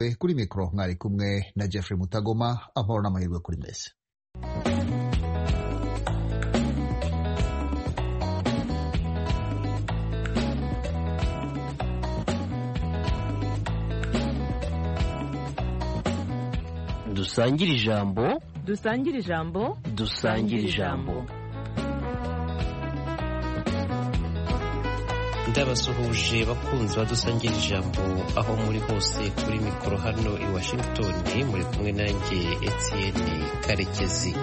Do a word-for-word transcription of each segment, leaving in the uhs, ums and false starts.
kuri mikoro mwari kumwe na Jeffrey Mutagoma. Amahoro n'amahirwe kuri mwese. Dusangire ijambo dusangire ijambo dusangire ijambo ndabasuhuje bakunzi badusangira ijambo aho muri hose kuri mikoro hano i Washington muri kumwe nanjye Etienne Karekezi.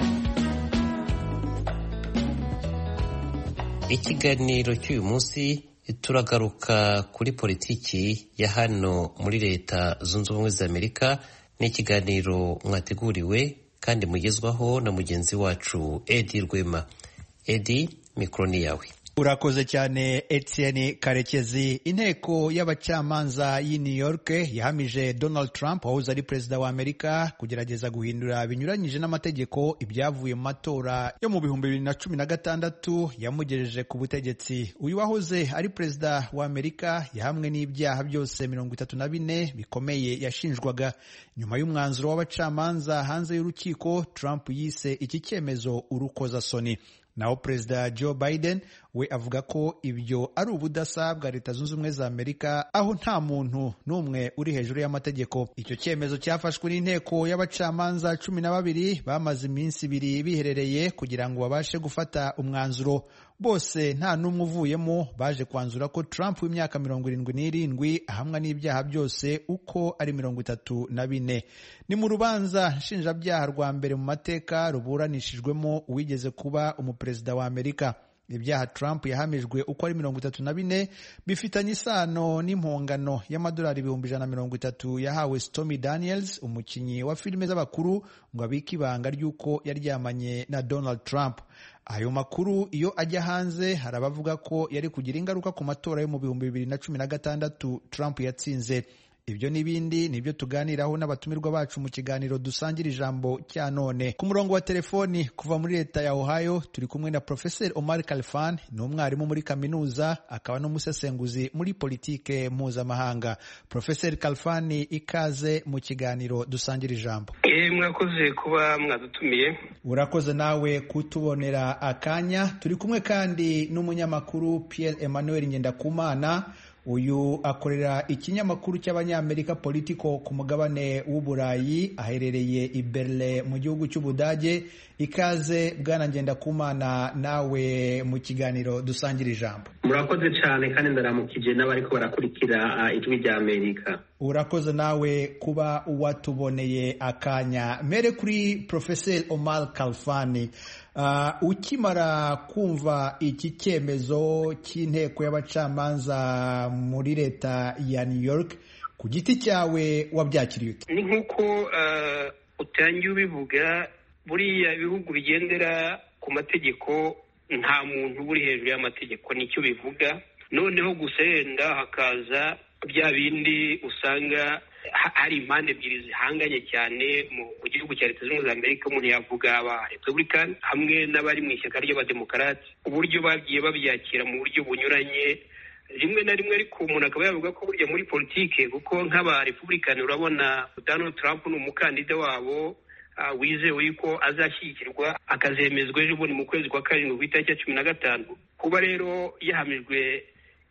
Ikiganiro cy'uyu munsi turagaruka kuri politiki ya hano muri Leta Zunze Ubumwe za Amerika. Ni ikiganiro mwateguriwe kandi mugezwaho na mugenzi wacu Edi Rwema. Edi, mikoro ni yawe. Urakoze cyane Etienne Karekezi. Inteko y'abacamanza y'i New York yahamije Donald Trump wahoze ari perezida wa Amerika kugerageza guhindura binyuranyije n'amategeko ibyavuye mu matora yo mu bihumbi bibiri na cumi na gatandatu yamugejeje ku butegetsi. Uyu wahoze ari perezida wa Amerika yahamwe n'ibyaha byose mirongo itatu na bine bikomeye yashinjwaga. Nyuma y'umwanzuro w'abacamanza hanze y'urukiko, Trump yise iki cyemezo urukozasoni. Naho Perezida Joe Biden we avuga ko ibyo ari ubudasa bwa Leta Zunze Ubumwe za Amerika, aho nta muntu n'umwe uri hejuru y'amategeko. Icyo cyemezo cyafashwe n'inteko y'abacamanza cumi na babiri bamaze iminsi ibiri biherereye kugira ngo babashe gufata umwanzuro. Bose nta n'umwe uvuyemo baje kwanzura ko Trump w'imyaka mirongo irindwi n'irindwi ahamwa n'ibyaha byose uko ari mirongo itatu na bine. Ni mu rubanza nshinjabyaha rwa mbere mu mateka ruburanishijwemo uwigeze kuba umuperezida wa Amerika. Ibyaha Trump yahamijwe uko ari mirongo itatu na bine bifitanye isano n'impongano y'amadolari ibihumbi ijana na mirongo itatu yahawe Stormy Daniels, umukinnyi wa filime z'abakuru, ngo abike ibanga ry'uko yaryamanye na Donald Trump. Ayo makuru iyo ajya hanze hari abavuga ko yari kugira ingaruka ku matora yo mu bihumbi bibiri na cumi na gatandatu Trump yatsinze. Ibyo n'ibindi nibyo tuganiraho n'abatumirwa bacu mu kiganiro dusangira ijambo cya none. Ku murongo wa telefoni kuva muri leta ya Ohio turi kumwe na Professor Omar Khalfan, ni umwarimu muri kaminuza akaba n'umusesenguzi muri politike mpuzamahanga. Professor Khalfan, ikaze mu kiganiro dusangira ijambo. Eh, mwakoze kuba mwadutumiye. Urakoze nawe kutubonera akanya. Turi kumwe kandi n'umunyamakuru Pierre Emmanuel Ngendakumana. Uyu akorera ikinyamakuru cy'abanyamerika Politico ku mugabane w'Uburayi, aherereye i Berlin mu gihugu cy'Ubudage. Ikaze bwana Ngendakumana nawe mu kiganiro dusangira ijambo. Murakoze cyane kandi ndaramukije n'abariko barakurikira ijwi rya Amerika. Urakoze nawe kuba watuboneye akanya. Mere kuri Professor Omar Khalfan. Uh, ukimara kumva iki cyemezo cy'inteko y'abacamanza muri leta ya New York, ku giti cyawe wabyakiriye ute? Ni nkuko uh, utangiye ubivuga, buriya ibihugu bigendera ku mategeko nta muntu uri hejuru y'amategeko, nicyo bivuga. Noneho gusa yenda hakaza bya bindi usanga hari impande ebyiri zihanganye cyane mu gihugu cya Leta Zunze Ubumwe za Amerika. Umuntu yavuga aba Republican hamwe n'abari mu ishyaka ry'abademokarati, uburyo bagiye babyakira mu buryo bunyuranye rimwe na rimwe. Ariko umuntu akaba yavuga ko burya muri politike, kuko nk'aba Republican urabona Donald Trump ni umukandida wabo uh, wizewe yuko azashyigikirwa akazemezwa ejo bundi mu kwezi kwa karindwi ku itariki ya cumi na gatanu. Kuba rero yahamijwe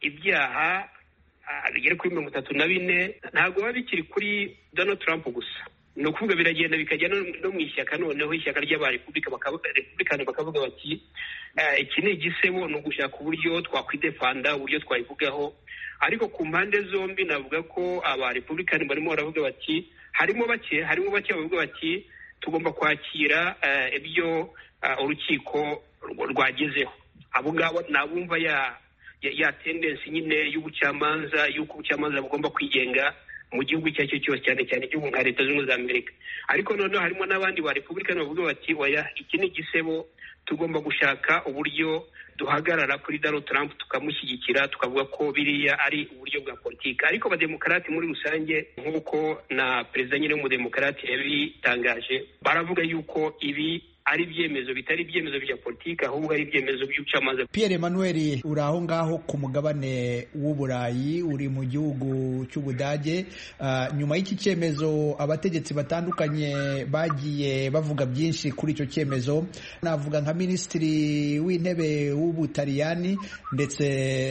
ibyaha bigera kuri mirongo itatu na bine ntabwo biba bikiri kuri Donald Trump gusa, ni ukuvuga biragenda bikajya no mu ishyaka. Noneho ishyaka ry'abarepublika bakavuga bakavuga bati iki ni igisebo, ni ugushaka uburyo twakwidefanda, uburyo twabivugaho. Ariko ku mpande zombi navuga ko abarepublikani barimo baravuga bati harimo bake harimo bake bavuga bati tugomba kwakira ibyo urukiko rwagezeho. Abo ngabo nabumva ya ya, ya tendency nyine y'ubucamanza, y'uko ubucamanza bugomba kwigenga mu gihugu icyo ari cyo cyose, cyane cyane igihugu nka Leta Zunze Ubumwe za Amerika. Ariko noneho harimo n'abandi ba Republican bavuga bati oya, iki ni igisebo, tugomba gushaka uburyo duhagarara kuri Donald Trump tukamushyigikira, tukavuga ko biriya ari uburyo bwa politiki. Ariko abademokarati muri rusange, nk'uko na perezida nyine w'umudemokarati yabitangaje, baravuga yuko ibi ari ibyemezo bitari ibyemezo bya politiki ahubwo ari ibyemezo by'ubucamanza. Pierre Emmanuel, uri aho ngaho ku mugabane w'Uburayi, uri mu gihugu cy'Ubudage. Uh, nyuma y'iki cyemezo abategetsi batandukanye bagiye bavuga byinshi kuri icyo cyemezo. Navuga nka minisitiri w'intebe w'Ubutaliyani ndetse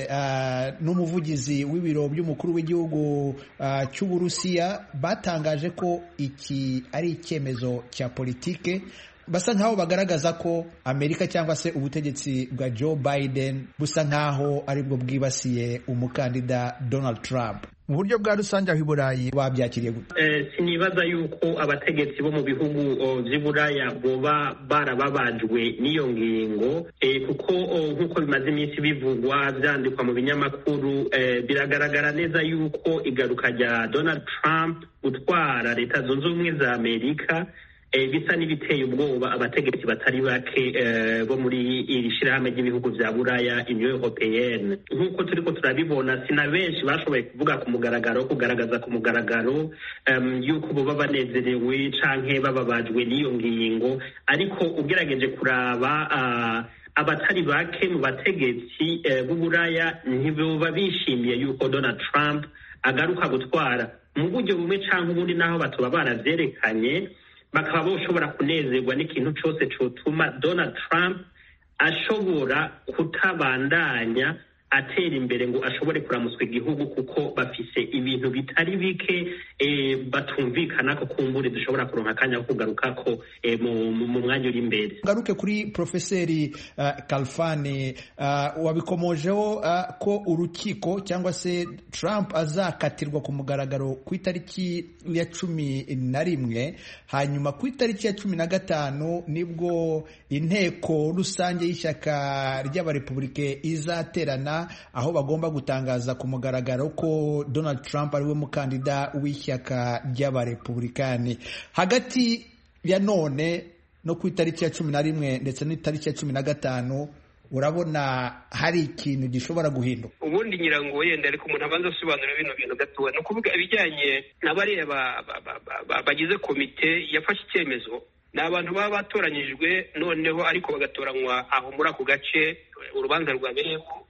uh, n'umuvugizi w'ibiro by'umukuru w'igihugu uh, cy'Uburusiya batangaje ko iki ari icyemezo cya politike. Basa nkaho bagaragaza ko Amerika cyangwa se ubutegetsi bwa Joe Biden busa nkaho aribwo bwibasiye umukandida Donald Trump. Mu buryo bwa rusange aho i Burayi babyakiriye gute? Eh, sinibaza yuko abategetsi bo mu bihugu vy'Iburaya boba barababajwe n'iyo ngingo, eh, kuko nkuko bimaze iminsi bivugwa vyandikwa mu binyamakuru, eh, biragaragara neza yuko igaruka rya Donald Trump gutwara leta zunze ubumwe za Amerika E, bisa n'ibiteye ubwoba abategetsi batari bake e, bo muri iri shirahamwe ry'ibihugu vya Buraya, Union Européenne. Nk'uko turiko turabibona, sina benshi bashoboye kuvuga ku mugaragaro, kugaragaza ku mugaragaro um, yuko boba banezerewe canke bababajwe n'iyo ngingo, ariko ugerageje kuraba uh, abatari bake mu bategetsi uh, b'Uburaya ntiboba bishimiye yuko Donald Trump agaruka gutwara mu buryo bumwe canke ubundi, naho batoba baravyerekanye, bakaba boshobora kunezerwa n'ikintu cyose cyotuma Donald Trump ashobora kutabandanya atera imbere ngo ashobore kuramuswa igihugu, kuko bafise ibintu bitari bike e, batumvikana ko kumbure dushobora kuronka akanya ko kugaruka ko e, mu, mu mwanya uri imbere. Ngaruke kuri Profeseri uh, Kalfani, uh, wabikomojeho uh, ko urukiko cyangwa se Trump azakatirwa ku mugaragaro ku itariki ya cumi na rimwe, hanyuma ku itariki ya cumi na gatanu nibwo inteko rusange y'ishyaka ry'abarepublike izaterana, aho bagomba gutangaza ku mugaragaro ko Donald Trump ariwe mukandida w'ishyaka ry'abarepublikani. Hagati ya none no ku itariki ya cumi na rimwe ndetse n'itariki ya cumi na gatanu urabona hari ikintu gishobora guhinduka? Ubundi nyirango yenda ariko umuntu abanza asobanura bino bintu gatoya, no kuvuga ibijyanye n'abareba bagize komite yafashe icyemezo. Ni abantu baba batoranyijwe noneho ariko bagatoranywa aho muri ako gace urubanza rwabereyemo.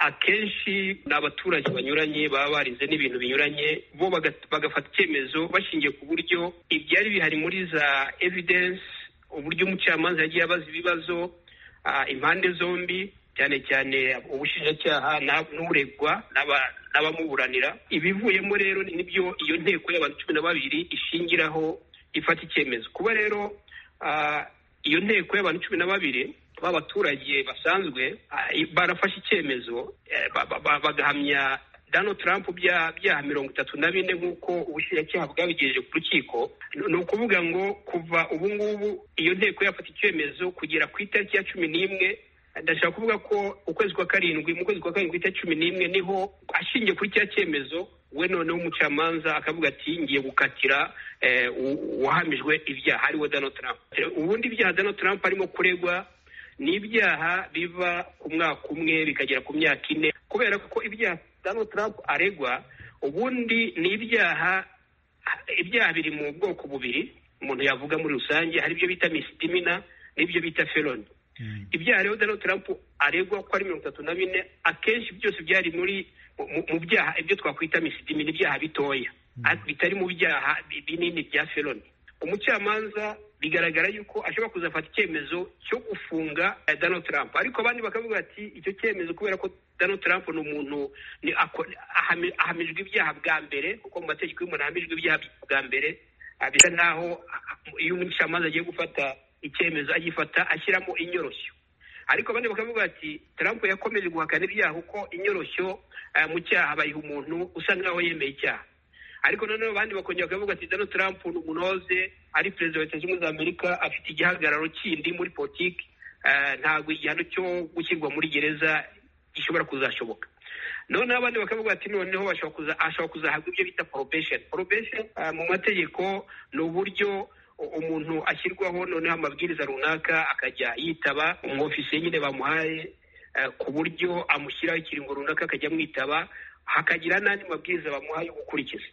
Akenshi ni abaturage banyuranye baba barize n'ibintu binyuranye, bo bagafata icyemezo bashingiye ku buryo ibyari bihari muri za evidence, uburyo umucamanza yagiye abaza ibibazo impande zombi, cyane cyane ubushinjacyaha n'uregwa n'abamuburanira. Ibivuyemo rero nibyo iyo nteko y'abantu cumi na babiri ishingiraho ifata icyemezo. Kuba rero Uh, iyo nteko y'abantu cumi na babiri b'abaturage basanzwe uh, barafashe icyemezo uh, bagahamya Donald Trump byaha mirongo itatu na bine nk'uko ubushinjacyaha bwabigejeje ku rukiko. Ni ukuvuga ngo kuva ubu ngubu iyo nteko yafata icyemezo kugera ku itariki ya cumi n'imwe, ndashaka kuvuga ko ukwezi kwa karindwi mu kwezi kwa karindwi itariki cumi n'imwe niho ashingiye kuri cya cyemezo we noneho umucamanza akavuga ati ngiye gukatira eh, uwahamijwe ibyaha ariwe Donald Trump. Ubundi ibyaha Donald Trump arimo kuregwa ni ibyaha biva ku mwaka umwe bikagera ku myaka ine, kubera ko ibyaha Donald Trump aregwa ubundi ni ibyaha ibyaha biri mu bwoko bubiri umuntu yavuga muri rusange. Hari ibyo bita misdemeanor n'ibyo bita felony. Mm. Ibyaha rero Donald Trump aregwa ko ari mirongo itatu na bine, akenshi byose byari muri mu byaha ibyo twakwita misdemeanor, ibyaha bitoya bitari mu byaha binini bya felony. Umucamanza bigaragara yuko ashobora kuzafata icyemezo cyo gufunga Donald Trump, ariko abandi bakavuga ati icyo cyemezo kubera ko Donald Trump ni umuntu ni ahamijwe ibyaha bwa mbere, kuko mu mategeko y'umuntu ahamijwe ibyaha bwa mbere, bisa naho iyo umucamanza agiye gufata icyemezo agifata ashyiramo inyoroshyo. Ariko abandi bakavuga ati Trump yakomeje guhakana ibyaha kuko inyoroshyo uh, mu cyaha bayiha umuntu usa nkaho yemeye icyaha. Ariko noneho abandi bakongera bakavuga ati Donald Trump ni umuntu wahoze ari perezida wa Leta Zunze Ubumwe za Amerika, afite igihagararo kindi muri politiki, uh, ntabwo igihano cyo gushyirwa muri gereza gishobora kuzashoboka. Noneho abandi bakavuga ati noneho ashobora kuzahabwa ibyo bita probation. Probation uh, mu mategeko ni uburyo umuntu ashyirwaho noneho amabwiriza runaka akajya yitaba umwofisiye nyine bamuhaye, uh, ku buryo amushyiraho ikiringo runaka akajya amwitaba, hakagira n'andi mabwiriza bamuhaye gukurikiza.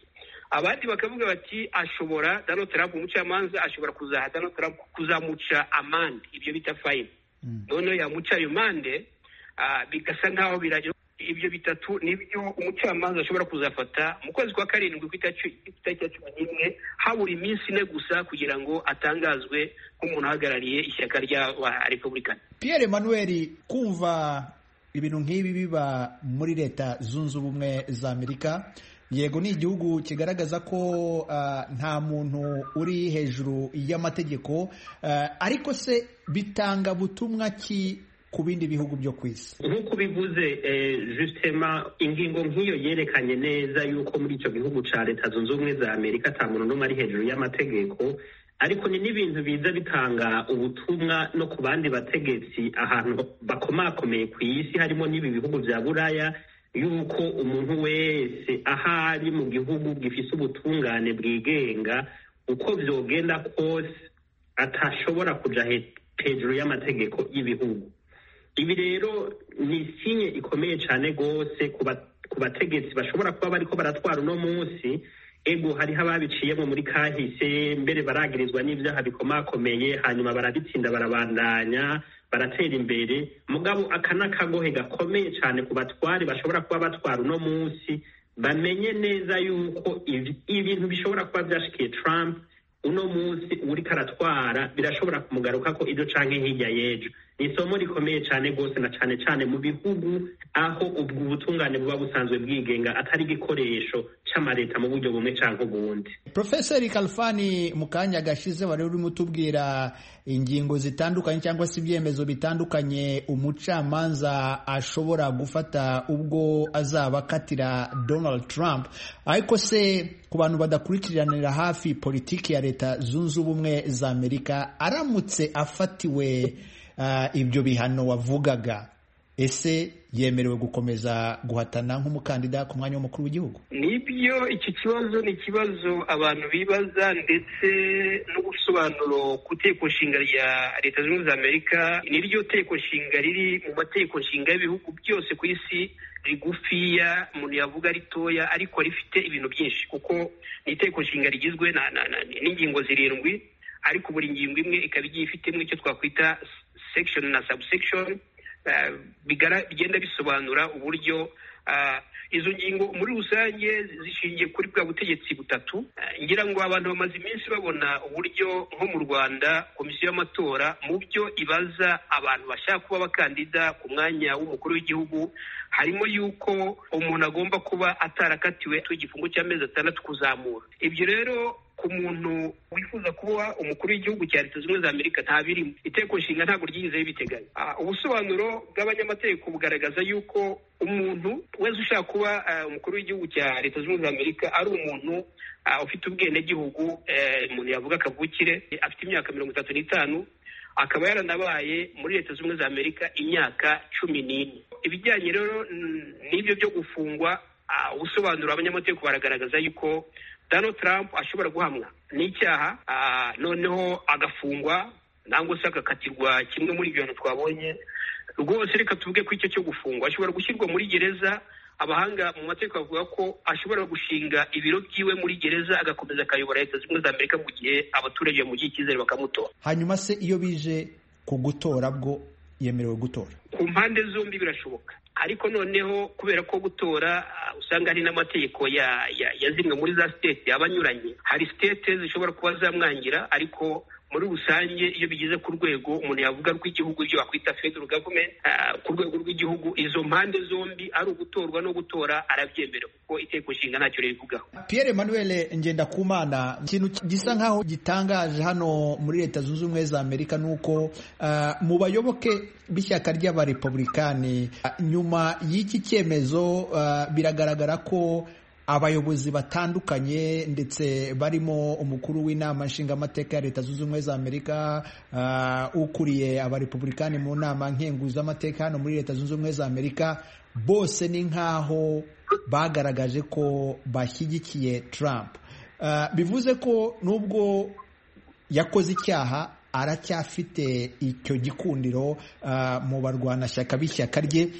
abandi bakavuga bati ashobora Donald Trump umucamanza ashobora kuzaha Donald Trump kuzamuca amande, ibyo bita fine. mm. Noneho yamuca ayo mande uh, bigasa nkaho biraje. Ibyo bitatu nibyo umucamanza ashobora kuzafata mu kwezi kwa karindwi ku itariki ya cumi n'imwe habura iminsi ine gusa kugira ngo atangazwe nk'umuntu ahagarariye ishyaka rya Republican. Pierre Emmanuel, kumva ibintu nk'ibi biba muri Leta Zunze Ubumwe za Amerika, yego ni igihugu kigaragaza ko uh, nta muntu uri hejuru y'amategeko, uh, ariko se bitanga butumwa ki ku bindi bihugu byo ku isi? Nk'uko bivuze justement ingingo nk'iyo yerekanye neza yuko muri icyo gihugu cya Leta Zunze Ubumwe za Amerika ata muntu n'umwe ari hejuru y'amategeko, ariko ni n'ibintu biza bitanga ubutumwa no ku bandi bategetsi ahantu bakomakomeye ku isi, harimo n'ibi bihugu bya Buraya, yuko umuntu wese ahari mu gihugu gifise ubutungane bwigenga uko vyogenda kose atashobora kuja hejuru y'amategeko y'ibihugu. Ibi rero ni sinye ikomeye cyane gose ku bategetsi bashobora kuba bariko baratwara uno munsi. Ego hariho ababiciyemo muri kahise, mbere baragirizwa n'ivyaha bikomakomeye, hanyuma barabitsinda barabandanya baratera imbere. Mugabo akana kagohe gakomeye cyane ku batwari bashobora kuba batwara uno munsi, bamenye neza yuko ibintu bishobora kuba vyashikiye Trump uno munsi uri karatwara birashobora kumugaruka ko ibyo canke hirya y'ejo. Ni isomo rikomeye cyane gose, na cyane cyane mu bihugu aho ubwo ubutungane buba busanzwe bwigenga atari igikoresho c'amareta mu buryo bumwe canke ubundi. Professor Kalfani, mu kanya gashize wari urimo utubwira ingingo zitandukanye cyangwa se ibyemezo bitandukanye umucamanza ashobora gufata ubwo azaba akatira Donald Trump, ariko se ku bantu badakurikiranira hafi politiki ya Leta Zunze Ubumwe za Amerika, aramutse afatiwe uh, ibyo bihano wavugaga, ese yemerewe gukomeza guhatana nk'umukandida ku mwanya w'umukuru w'igihugu? Nibyo, iki kibazo ni ikibazo abantu bibaza, ndetse n'ubusobanuro ku teko nshinga rya Leta Zunze Ubumwe za Amerika. Niryo teko nshinga riri mu mateko nshinga y'ibihugu byose ku isi, rigufiya umuntu yavuga ritoya, ariko rifite ibintu byinshi, kuko ni iteko nshinga rigizwe na, na, na, n'ingingo zirindwi, ariko buri ngingo imwe ikaba igiye ifitemo icyo twakwita section na subsection uh, bigenda bisobanura uburyo uh, izo ngingo muri rusange zishingiye kuri bwa butegetsi butatu. Uh, ngira ngo abantu bamaze iminsi babona uburyo nko mu Rwanda komisiyo y'amatora mu byo ibaza abantu bashaka kuba abakandida ku mwanya w'umukuru w'igihugu harimo yuko umuntu agomba kuba atarakatiwe igifungo cy'amezi atandatu kuzamura. Ibyo rero ku muntu wifuza kuba umukuru w'igihugu cya Leta Zunze Ubumwe za Amerika nta birimo, iteko nshinga ntabwo ryigeze bibiteganya. Uh, ubusobanuro bw'abanyamategeko bugaragaza yuko umuntu wese ushaka kuba uh, umukuru w'igihugu cya Leta Zunze Ubumwe za Amerika ari umuntu uh, ufite ubwenegihugu, umuntu uh, yavuga kavukire, afite imyaka mirongo itatu n'itanu, akaba yaranabaye muri Leta Zunze Ubumwe za Amerika imyaka cumi n'ine. Ibijyanye rero n'ibyo byo gufungwa, uh, ubusobanuro abanyamategeko baragaragaza yuko Donald Trump ashobora guhamwa n'icyaha, uh, noneho agafungwa nangwa se agakatirwa kimwe muri ibyo bintu twabonye. Rwose reka tuvuge ko icyo cyo gufungwa ashobora gushyirwa muri gereza. Abahanga mu mategeko bavuga ko ashobora gushinga ibiro byiwe muri gereza, agakomeza akayobora Leta Zunze Ubumwe za Amerika mu gihe abaturage bamugiye icyizere bakamutora. Hanyuma se iyo bije ku gutora bwo yemerewe gutora? Ku mpande zombi birashoboka, ariko noneho kubera ko gutora uh, usanga hari n'amategeko ya, ya, ya zimwe muri za state abanyuranye. Hari state zishobora kuba zamwangira, ariko muri rusange iyo bigeze ku rwego umuntu yavuga rw'igihugu, ibyo bakwita federal government, uh, ku rwego rw'igihugu, izo mpande zombi ari ugutorwa no gutora arabyemera, kuko iteko nshinga ntacyo rivugaho. Pierre Emmanuel Ngendakumana, ikintu gisa nkaho gitangaje hano muri Leta Zunze Ubumwe za Amerika nuko uh, mu bayoboke b'ishyaka ry'abarepublikani uh, nyuma y'iki cyemezo uh, biragaragara ko abayobozi batandukanye ndetse barimo umukuru w'inama nshingamateka ya Leta Zunze Ubumwe za Amerika, uh, ukuriye abarepublikani mu nama nkenguzamateka hano muri Leta Zunze Ubumwe za Amerika, bose ni nkaho bagaragaje ko bashyigikiye Trump. Uh, bivuze ko nubwo yakoze icyaha aracyafite icyo gikundiro uh, mu barwanashyaka b'ishyaka rye.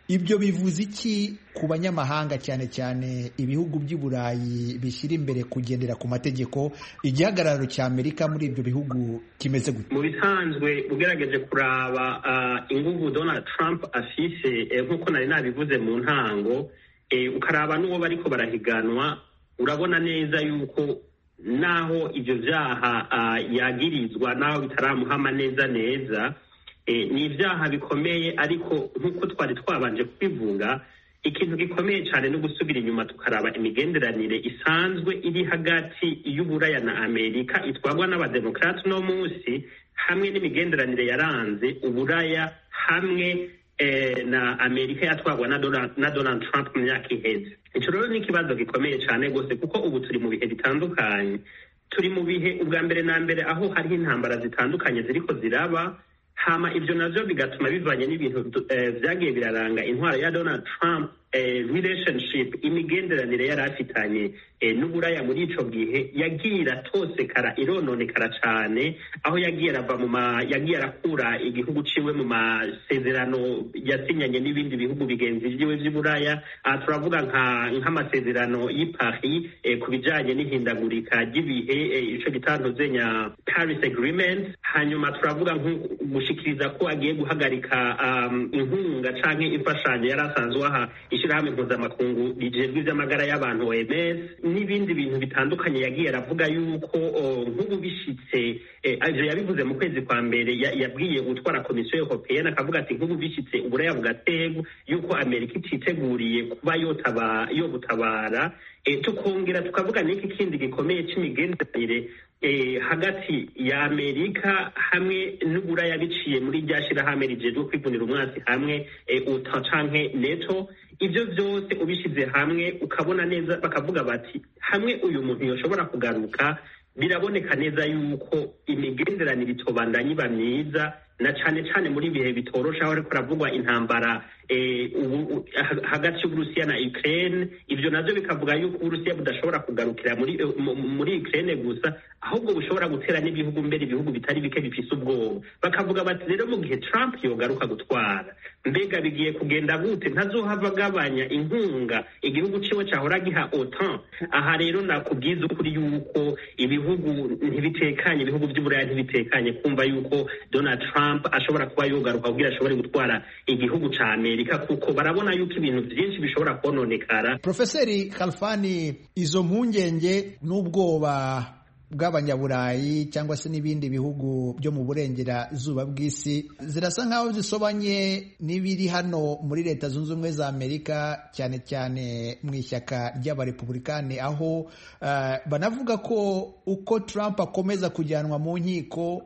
ibyo bivuze iki ku banyamahanga cyane cyane ibihugu by'i Burayi bishyira imbere kugendera ku mategeko? Igihagararo cya Amerika muri ibyo bihugu kimeze gute? Mu bisanzwe ugerageje kuraba uh, inguvu Donald Trump afise eh, nk'uko nari nabivuze mu ntango, eh, ukaraba n'uwo bariko barahiganwa, urabona neza yuko naho ivyo vyaha uh, yagirizwa naho bitaramuhama neza neza, eh, ni ivyaha bikomeye, ariko nk'uko twari twabanje kubivuga, ikintu gikomeye cyane no gusubira inyuma tukaraba imigenderanire isanzwe iri hagati y'Uburaya na Amerika itwagwa n'abademokrati no munsi, hamwe n'imigenderanire yaranze Uburaya hamwe eh, na Amerika yatwagwa na Donald, na Donald Trump mu myaka iheze. Ico rero ni ikibazo gikomeye cyane gose, kuko ubu turi mu bihe bitandukanye. Turi mu bihe ubwa mbere na mbere aho hariho intambara zitandukanye ziriko ziraba, hama ibyo navyo bigatuma bivanye n'ibintu eh, vyagiye biraranga intwaro ya Donald Trump, eh, relationship, imigenderanire yari afitanye eh, n'Uburaya muri ico gihe yagiye iratosekara, irononekara cane, aho yagiye arava mu ma yagiye arakura igihugu ciwe mu masezerano yasinyanye n'ibindi bihugu bigenzi vyiwe vy'Uburaya. Aha turavuga nka nk'amasezerano y'i Paris eh, ku bijanye n'ihindagurika ry'ibihe, eh, ico gitanduzenya Paris Agreement. Hanyuma turavuga gushikiriza ko agiye guhagarika um, inkunga canke imfashanyo yari asanzwe aha ishirahamwe mpuzamakungu rijejwe ivy'amagara y'abantu O M S, n'ibindi bintu bitandukanye yagiye aravuga yuko nk'ubu bishitse, ivyo yabivuze mu kwezi kwa mbere, yabwiye gutwara komisiyo européenne akavuga ati nk'ubu bishitse Uburaya bugatego yuko Amerika ititeguriye kuba yotaba yo gutabara. E, tukongera tukavuga n'iki kindi gikomeye c'imigenderanire eh, hagati ya Amerika hamwe n'Uburaya biciye muri rya shirahamwe rijejwe kwivunira umwasi hamwe eh, OTAN canke NATO. Ivyo vyose ubishize hamwe ukabona neza, bakavuga bati hamwe uyu muntu yoshobora kugaruka, biraboneka neza yuko imigenderanire itobandanya iba myiza, na cane cane muri bihe bitorosha aho ariko aravugwa intambara eh, ubu, hagati y'Uburusiya na Ukraine. Ivyo navyo bikavuga yuko Uburusiya budashobora kugarukira muri muri Ukraine gusa, ahubwo bushobora gutera n'ibihugu mbere, ibihugu bitari bike bifise ubwoba. Bakavuga bati rero mu gihe Trump yogaruka gutwara, mbega bigiye kugenda gute? Ntazohava agabanya inkunga igihugu ciwe cahora giha OTAN. Aha rero nakubwiza ukuri yuko ibihugu ntibitekanye, ibihugu vy'Uburaya ntibitekanye kumva yuko Donald Trump ashobora kuba yogaruka kugira ashobore gutwara igihugu ca Amerika, kuko barabona yuko ibintu vyinshi bishobora kononekara. Profeseri Khalfani, izo mpungenge n'ubwoba bw'abanyaburayi cyangwa se n'ibindi bihugu byo mu burengerazuba bw'isi zirasa nkaho zisobanye n'ibiri hano muri Leta Zunze Ubumwe za Amerika, cyane cyane mu ishyaka ry'abarepublikani, aho uh, banavuga ko uko Trump akomeza kujyanwa mu nkiko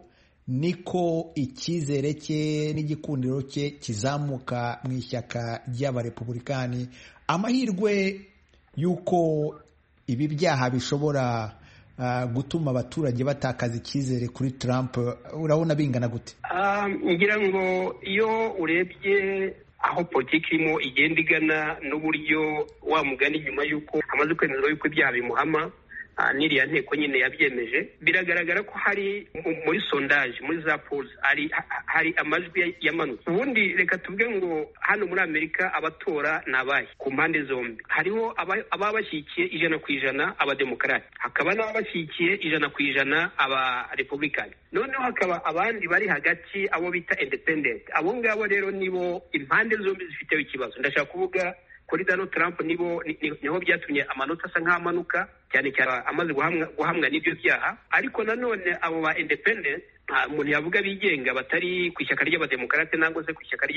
niko icyizere cye n'igikundiro cye kizamuka mu ishyaka ry'abarepublikani. Amahirwe y'uko ibi byaha bishobora uh, gutuma abaturage batakaza icyizere kuri Trump, urabona bingana gute? ngira ngo iyo urebye aho politiki irimo igenda igana n'uburyo wa mugani nyuma y'uko amaze kwemezwa y'uko ibyaha bimuhama, n'iriya nteko nyine yabyemeje, biragaragara ko hari muri sondage, muri za polls, hari hari amajwi yamanutse. Ubundi reka tuvuge ngo hano muri Amerika abatora nabaye ku mpande zombi, hariho ababashyikiye ijana ku ijana abademokarati, hakaba n'ababashyikiye ijana ku ijana aba republican, noneho hakaba abandi bari hagati, abo bita independent. Abo ngabo rero nibo impande zombi zifiteho ikibazo. Ndashaka kuvuga kuri Donald Trump nibo niho byatumye amanota asa nk'amanuka, cyane cyane amaze guhamwa guhamwa n'ibyo byaha. Ariko nanone abo ba independent, umuntu yavuga bigenga, batari ku ishyaka ry'abademokarate nangwa se ku ishyaka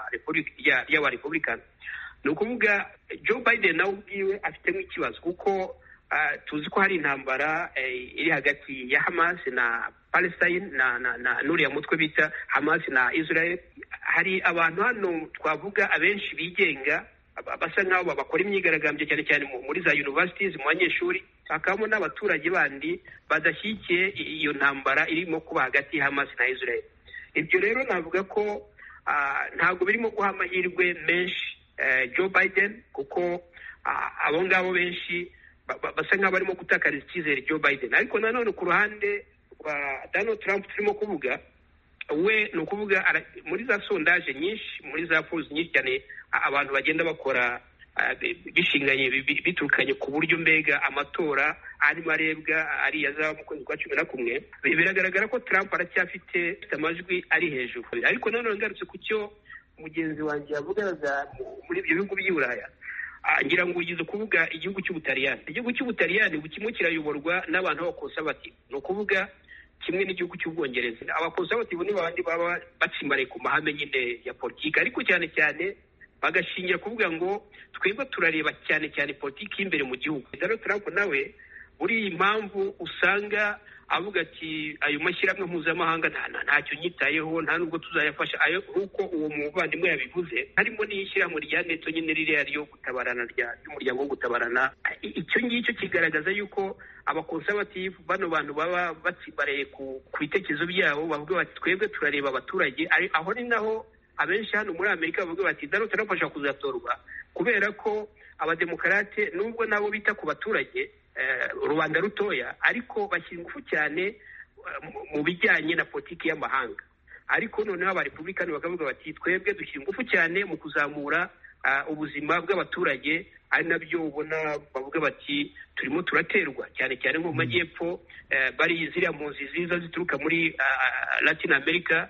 ry'abarepublican, ni ukuvuga Joe Biden nawe ubwiwe afitemo ikibazo, kuko uh, tuzi ko hari intambara eh, iri hagati ya Hamas na Palestine na na, na nuriya mutwe bita Hamas na Israel. Hari abantu hano twavuga abenshi bigenga basa nk'abo bakora imyigaragambyo cyane cyane muri za universities, mu banyeshuri, hakabamo n'abaturage bandi badashyigikiye iyo ntambara irimo kuba hagati ya Hamas na Israel. Ibyo rero navuga ko uh, ntabwo birimo guha amahirwe menshi uh, Joe Biden, kuko uh, abo ngabo benshi basa nk'abo barimo gutakariza icyizere Joe Biden. Ariko nanone ku ruhande rwa Donald Trump turimo kuvuga, we ni ukuvuga muri za sondaje nyinshi, muri za polls nyinshi cyane abantu bagenda bakora bishinganye biturukanye ku buryo mbega amatora arimo arebwa ariya za mu kwezi kwa cumi na kumwe, biragaragara ko Trump aracyafite amajwi ari hejuru. Ariko nanone ngarutse ku cyo mugenzi wanjye yavugaga muri ibyo bihugu by'i Buraya, ngira ngo ugize kuvuga igihugu cy'Ubutaliyani. Igihugu cy'Ubutaliyani kimwe kirayoborwa n'abantu b'abakonservative, ni ukuvuga kimwe n'igihugu cy'Ubwongereza. Abakonservative ni babandi baba batsimbaraye ku mahame nyine ya politiki, ariko cyane cyane bagashingira kuvuga ngo twebwe turareba cyane cyane politiki y'imbere mu gihugu. Donald Trump nawe buri impamvu usanga avuga ati ayo mashyirahamwe mpuzamahanga ntacyo nyitayeho, nta nubwo tuzayafasha ayo, nk'uko uwo muvandimwe yabivuze. Harimo n'ishyirahamwe rya NATO nyine ririya ryo gutabarana ry'umuryango wo gutabarana. Icyo ngicyo kigaragaza yuko abakonservative bano bantu baba batsimbaraye ku bitekerezo byabo, bavuga bati twebwe turareba abaturage. Aho ni naho abenshi hano muri Amerika bavuga bati Donald Trump ashaka kuzatorwa kubera ko abademokarate nubwo nabo bita ku baturage rubanda rutoya, ariko bashyira ingufu cyane mu bijyanye na politiki y'amahanga. Ariko noneho abarepublikani bakavuga bati twebwe dushyira ingufu cyane mu kuzamura ubuzima bw'abaturage, ari nabyo ubona bavuga bati turimo turaterwa cyane cyane nko mu majyepfo, bari ziriya mpunzi ziza zituruka muri Latin America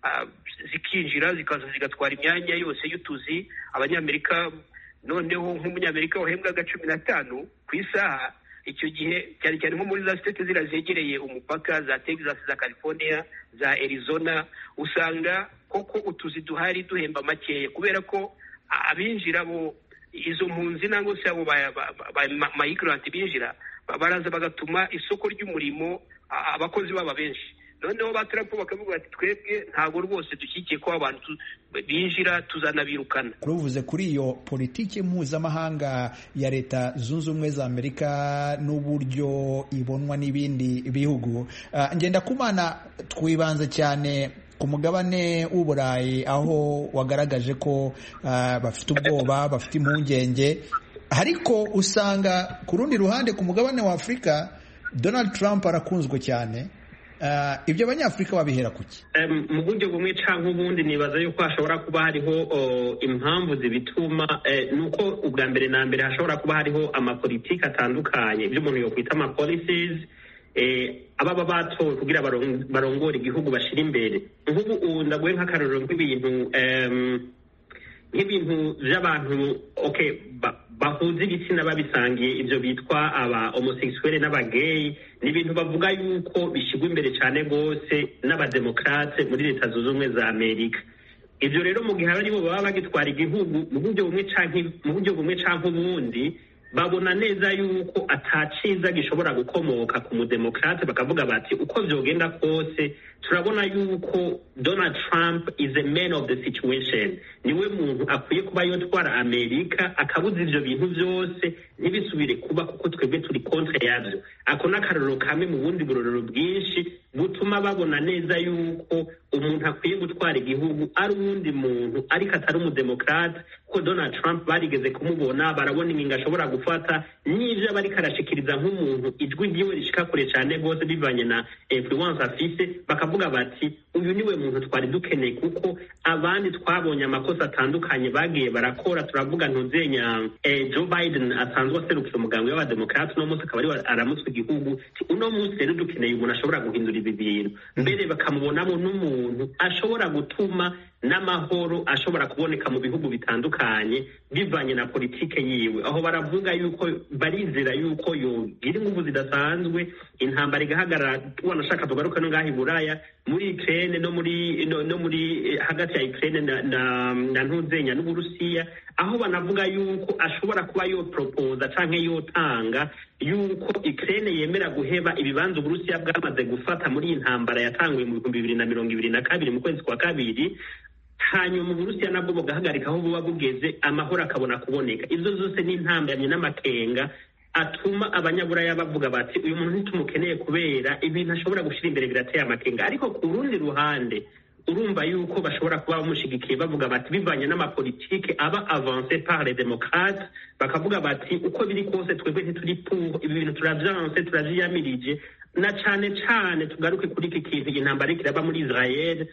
zikinjira zikaza zigatwara imyanya yose y'utuzi. Abanyamerika noneho nk'umunyamerika wahembwaga cumi na tanu ku isaha icyo gihe, cyane cyane nko muri za state zira zegereye umupaka, za Texas, za California, za Arizona, usanga koko utuzi duhari duhemba makeya kubera ko abinjira bo izo mpunzi nangwa se abo ba migrant binjira baraza bagatuma isoko ry'umurimo abakozi baba benshi. Noneho ba Trump bakavuga bati twebwe ntabwo rwose dushyigikiye ko abantu binjira tuzanabirukana. Ruvuze kuri iyo politiki mpuzamahanga ya Leta Zunze Ubumwe za Amerika n'uburyo ibonwa n'ibindi bihugu, uh, ngenda kumana twibanze cyane ku mugabane w'Uburayi aho wagaragaje ko uh, bafite ubwoba, bafite impungenge, ariko usanga ku rundi ruhande ku mugabane wa Afurika Donald Trump arakunzwe cyane. Uh, ibyo abanyafurika babihera kuki? Um, mu buryo bumwe canke ubundi nibaza yuko hashobora kuba hariho uh, impamvu zibituma, uh, nuko ubwa mbere na mbere hashobora kuba hariho amapolitiki atandukanye, ibyo umuntu yokwita ama policies eh, ababa batowe kugira barongore igihugu bashira imbere. Nk'ubu ndaguye nk'akarorero nk'ibintu um, nk'ibintu by'abantu okay bahuza ibitsina babisangiye, ibyo bitwa aba homosexuel n'abagay, ni ibintu bavuga yuko bishyirwa imbere cyane rwose n'abademokrate muri Leta Zunze Ubumwe za Amerika. Ibyo rero mu gihe aribo baba bagitwara igihugu mu buryo bumwe canke mu buryo bumwe canke ubundi, babona neza yuko ataciza gishobora gukomoka ku mudemokrate, bakavuga bati uko vyogenda kose turabona yuko Donald Trump is a man of the situation, niwe muntu akwiye kuba yotwara Amerika akabuza ivyo bintu vyose ntibisubire kuba, kuko twebwe turi contre yavyo. Ako n'akarorero kamwe mu bundi burorero bwinshi butuma babona neza yuko umuntu akwiye gutwara igihugu ari uwundi muntu ariko atari umudemokrate, ko Donald Trump barigeze kumubona barabona ingingo ashobora gufata n'ivyo bari karashikiriza nk'umuntu ijwi ryiwe rishika kure cyane rwose bivanye na influence afise, bakavuga bati uyu niwe muntu twari dukeneye, kuko abandi twabonye amakosa atandukanye bagiye barakora. Turavuga ntuzenya eh, Joe Biden asanzwe aserukira umugambwe w'abademokrate, no munsi akaba ari aramutswe igihugu. Uno munsi rero dukeneye umuntu ashobora guhindura ibi bintu, mbere bakamubonamo n'umuntu ashobora gutuma n'amahoro ashobora kuboneka mu bihugu bitandukanye bivanye na politike yiwe. Aho baravuga yuko barizera yuko yogira ingufu zidasanzwe, intambara igahagarara. Wanashaka tugaruka no ngaho i Buraya muri Ukraine no muri no, no muri hagati ya Ukraine na na, na ntuzenya n'Uburusiya, aho banavuga yuko ashobora kuba yo propose canke yotanga yuko Ukraine yemera guheba ibibanza Uburusiya bwamaze gufata muri intambara yatanguye mu bihumbi bibiri na mirongo ibiri na kabiri mu kwezi kwa kabiri, hanyuma Uburusiya nabwo bugahagarika aho buba bugeze, amahoro akabona kuboneka. Izo zose ni intambamye n'amakenga atuma abanyaburaya bavuga bati uyu muntu ntitumukeneye kubera ibintu ashobora gushira imbere birateye amakenga. Ariko ku rundi ruhande urumva yuko bashobora kuba bamushigikiye bavuga bati bivanye n'amapolitike aba avancé par les démocrates, bakavuga bati uko biri kose twebwe ntituri pour ibi bintu turavyanse turavyiyamirije. Na cane cane tugaruke kuri iki kintu intambara kiraba muri Israel,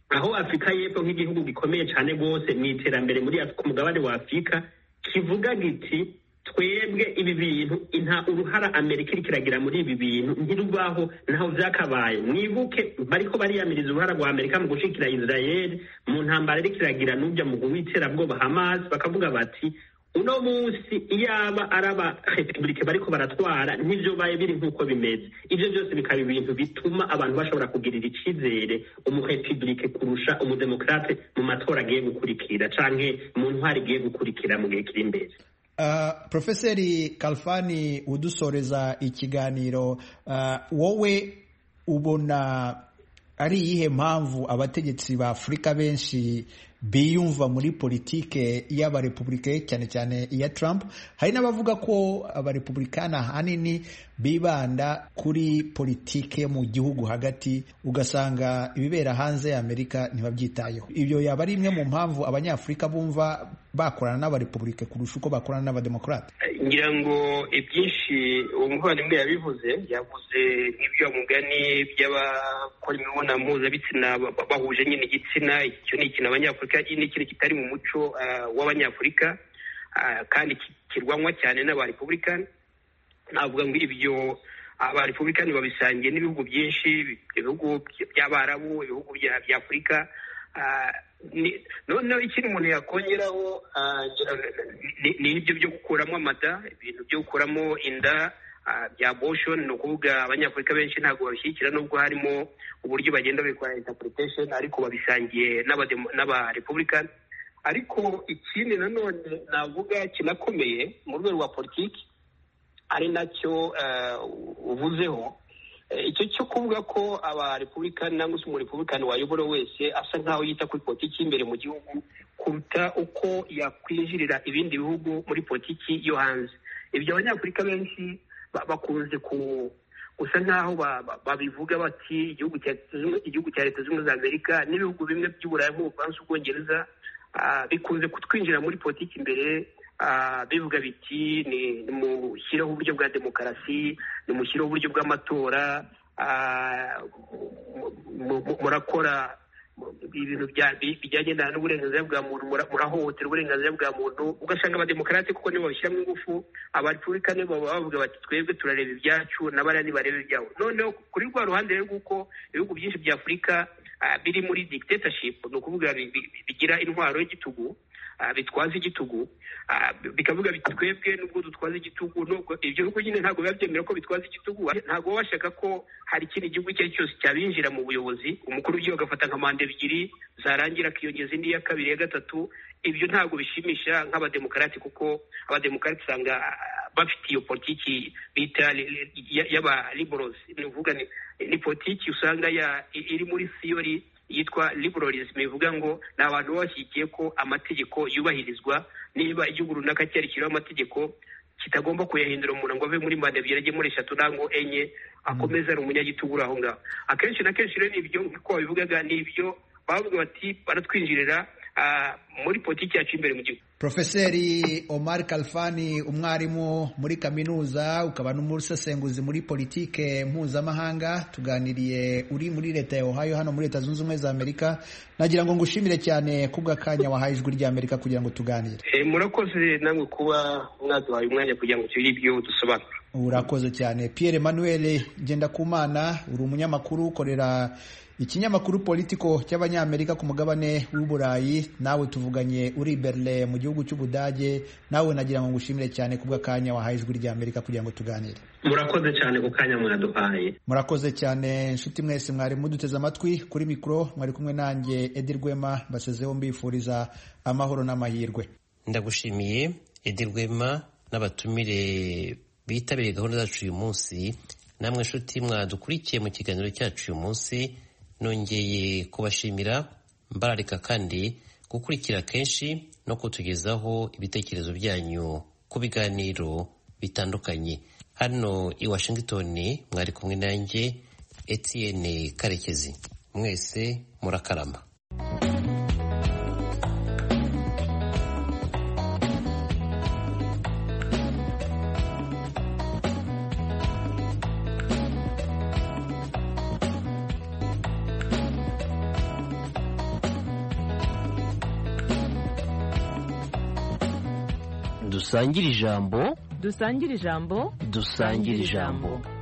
aho Afurika y'Epfo nk'igihugu gikomeye cyane rwose mu iterambere muri ku mugabane wa Afurika kivuga giti twebwe ibi bintu inta uruhara Amerika iri kiragira muri ibi bintu ntirubaho naho vyakabaye. Mwibuke bariko bariyamiriza uruhara rwa Amerika mu gushikira Israel mu ntambara iri kiragira n'ubya mu guwiterabwoba Hamas, bakavuga bati uno munsi iyaba araba republike bariko baratwara nivyo baye biri nkuko bimeze. Ivyo byose bikaba ibintu bituma abantu bashobora kugirira icizere umu republike kurusha umudemokrate mu matora agiye gukurikira canke mu ntwari igiye gukurikira mu gihe kiri imbere. Uh, Profeseri Kalfani udusoreza ikiganiro, uh, wowe ubona ari iyihe mpamvu abategetsi ba Afurika benshi biyumva muri politike y'abarepublike cyane cyane iya Trump? Hari n'abavuga ko abarepublikana hanini bibanda kuri politike yo mu gihugu hagati, ugasanga ibibera hanze ya Amerika ntibabyitayeho. Ibyo yaba ari imwe mu mpamvu abanyafurika bumva bakorana n'abarepublike kurusha uko bakorana n'abademokrate? Ngira ngo ibyinshi umuvandimwe yabivuze, yavuze nk'ibyo mugani by'abakora imibonano mpuzabitsina bahuje nyine igitsina. Icyo ni ikintu abanyafurika ni ikintu kitari mu muco uh, w'abanyafurika, uh, kandi kirwanwa cyane n'abarepublikani. Navuga ngo ibyo abarepublikani babisangiye n'ibihugu byinshi, ibihugu by'Abarabu, ibihugu bya Afurika. Noneho ikintu umuntu yakongeraho ni ibyo byo gukuramo amada, ibintu byo gukuramo inda bya abortion. Ni ukuvuga abanyafurika benshi ntabwo babishyigikira, nubwo harimo uburyo bagenda bikora interpretation, ariko babisangiye n'abarepublikani. Ariko ikindi nanone navuga kinakomeye mu rwego rwa politiki ari nacyo uvuzeho, icyo cyo kuvuga ko abarepublikani nangwa se umurepublikani wayobora wese asa nkaho yita kuri politiki y'imbere mu gihugu kuruta uko yakwinjirira ibindi bihugu muri politiki yo hanze. Ibyo abanyafurika benshi bakunze ku gusa nkaho babivuga bati igihugu cya igihugu cya Leta Zunze Ubumwe za Amerika n'ibihugu bimwe by'Uburayi nk'Ubufaransa, Ubwongereza bikunze kutwinjira muri politiki imbere. Uh, bivuga biti ni mushyiraho uburyo bwa demokarasi, ni mushyiraho uburyo bw'amatora, uh, murakora ibintu bijyanye n'uburenganzira bwa muntu, murahohotera uburenganzira bwa muntu. Ugasanga abademokarate kuko nibo babishyiramo ingufu, abarepublikani baba bavuga bati twebwe turareba ibyacu n'abariya ntibareba ibyabo. Noneho kuri rwa ruhande rero rw'uko ibihugu byinshi bya Afurika uh, biri muri dictatorship, ni ukuvuga bigira intwaro y'igitugu, Uh, bitwaza igitugu, uh, bikavuga biti twebwe nubwo dutwaza igitugu, nubwo ibyo bihugu nyine ntabwo babyemera ko bitwaza igitugu, ntabwo bashaka ko hari ikindi gihugu icyo ari cyose cyabinjira mu buyobozi. Umukuru w'igihugu agafata nka manda ebyiri, zarangira akiyongeza indi ya kabiri, ya gatatu. Ibyo ntabwo bishimisha nk'abademokarati, kuko abademokarati usanga uh, bafite iyo politiki bita y'aba liberals. Ni uvuga ni, ni politiki usanga ya iri muri theory yitwa liberalism, ivuga ngo ni abantu bashyigikiye ko amategeko yubahirizwa. Niba igihugu runaka cyarikiraho amategeko kitagomba kuyahindura umuntu ngo ave muri manda ebyiri ajye muri eshatu nango enye, akomeza ari umunyagitugu aho ngaho. Akenshi na kenshi rero nibyo nk'uko babivugaga, nibyo bavuga bati baratwinjirira uh, muri politiki yacu imbere mu gihugu. Profeseri Omar Kalfani, umwarimu muri kaminuza ukaba n'umusesenguzi muri politike mpuzamahanga, tuganiriye uri muri leta ya Ohio hano muri Leta Zunze Ubumwe za Amerika. Nagira ngo ngushimire cyane kubw'akanya wahaye ijwi rya Amerika kugira ngo tuganire. E, murakoze namwe kuba mwaduhaye umwanya kugira ngo tugire ibyo dusobanura. Urakoze cyane. Pierre Emmanuel Ngendakumana, uri umunyamakuru ukorera ikinyamakuru politiko cy'abanyamerika ku mugabane w'Uburayi. Nawe tuvuganye uri Berlin mu gihugu cy'Ubudage. Nawe nagira ngo ngushimire cyane kubw'akanya wahaye ijwi rya Amerika kugira ngo tuganire. Murakoze cyane ku kanya mwaduhaye. Murakoze cyane nshuti mwese mwari muduteze amatwi. Kuri mikro mwari kumwe nanjye Edi Rwema, basezeho mbifuriza amahoro n'amahirwe. Ndagushimiye Edi Rwema n'abatumire bitabiriye gahunda zacu uyu munsi. Namwe nshuti mwadukurikiye mu kiganiro cyacu uyu munsi, nongeye kubashimira, mbararika kandi gukurikira kenshi no kutugezaho ibitekerezo byanyu ku biganiro bitandukanye. Hano i Washington mwari kumwe nanjye Etienne Karekezi. Mwese murakarama. dusangire ijambo dusangire ijambo dusangire ijambo